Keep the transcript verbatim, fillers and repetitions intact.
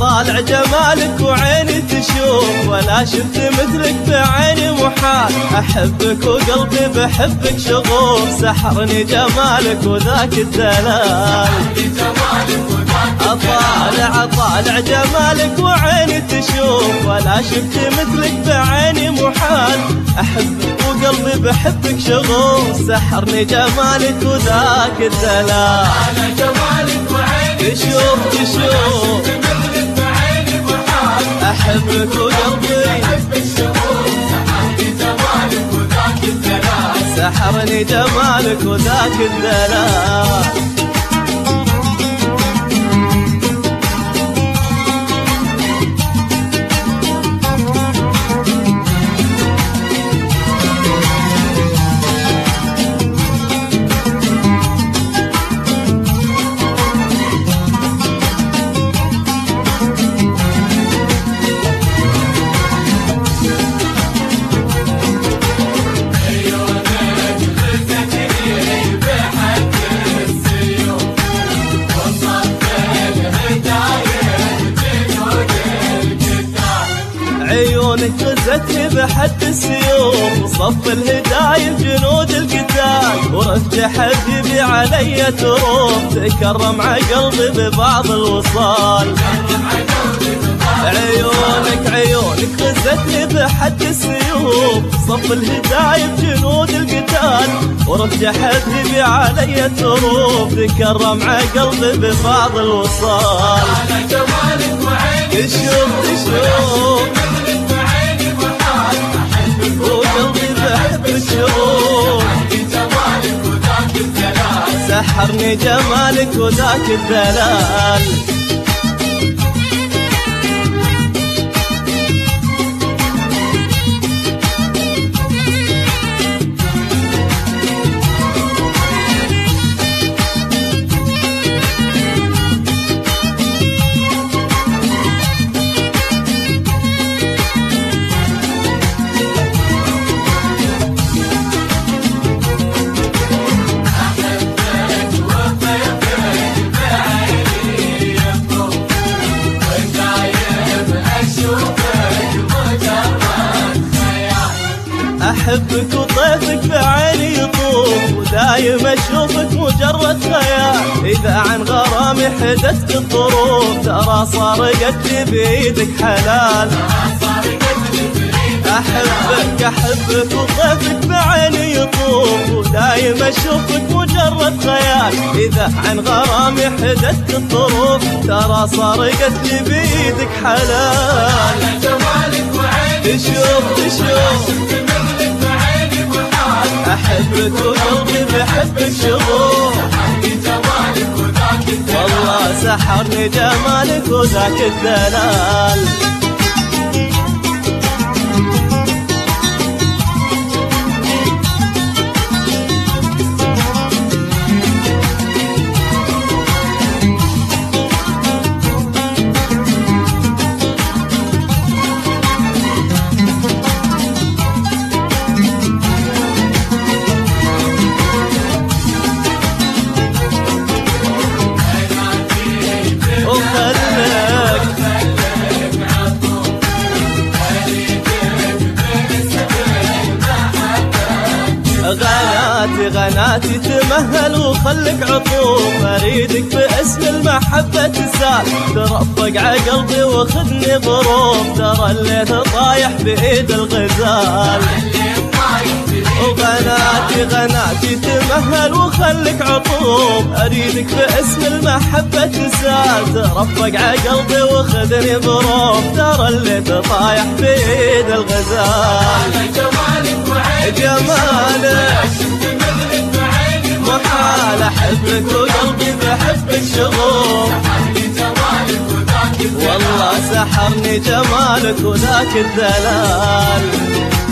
أطالع جمالك وعيني تشوف، ولا شفت مثلك بعيني محال. أحبك وقلبي بحبك شغوف، سحرني جمالك وذاك الدلال. أطالع أطالع جمالك وعيني تشوف، ولا شفت مثلك بعيني محال. أحبك وقلبي بحبك شغوف، سحرني جمالك وذاك الدلال. تشوف تشوف أحبك وقلبي سحرني جمالك وذاك الدلال. عيونك غزتني بحد السيوف، وصف الهدايا جنود القتال. ورفت حبيبي علي تروف، تكرم ع قلبي ببعض الوصال. عيونك عيونك غزتني بحد السيوف، صف الهدايا بجنود القتال. ورفت حبيبي علي تروف، تكرم ع قلبي ببعض الوصال. تشوف تشوف وقلبي بحبك شغوف، سحرني جمالك وذاك الدلال. أحبك وطيفك بعيني يطوف، ودايم أشوفك مجرد خيال. إذا عن غرامي حدثت الظروف، ترى صار قتلي بيدك حلال. أحبك أحبك وطيفك بعيني يطوف، ودايم أشوفك مجرد خيال. إذا عن غرامي حدثت الظروف، ترى صار قتلي بيدك حلال. تشوف تشوف أحبك وقلبي بحبك شغوف، والله سحرني جمالك وذاك الدلال. غناتي غناتي تمهل وخلك عطوف، اريدك باسم المحبة تسال. ترفق ع قلبي وخذني بروف، ترى الليث طايح بايد الغزال. وغناتي غناتي تمهل وخلك عطوف، اريدك باسم المحبة تسال. ترفق ع قلبي وخذني بروف، ترى الليث طايح بايد الغزال. جمالك محال، أحبك وقلبي بحبك شغوف، والله سحرني جمالك وذاك الدلال.